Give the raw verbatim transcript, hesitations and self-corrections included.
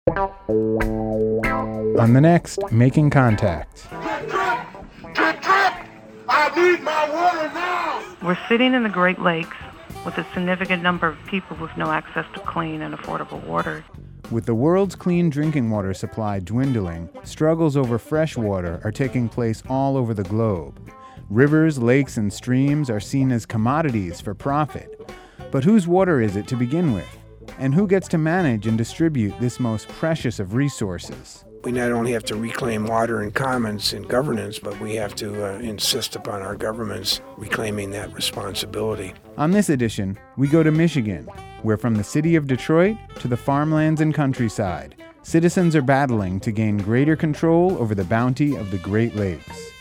On the next Making Contact. I need my water now! We're sitting in the Great Lakes with a significant number of people with no access to clean and affordable water. With the world's clean drinking water supply dwindling, struggles over fresh water are taking place all over the globe. Rivers, lakes, and streams are seen as commodities for profit. But whose water is it to begin with? And who gets to manage and distribute this most precious of resources? We not only have to reclaim water in commons and governance, but we have to uh, insist upon our governments reclaiming that responsibility. On this edition, we go to Michigan, where from the city of Detroit to the farmlands and countryside, citizens are battling to gain greater control over the bounty of the Great Lakes.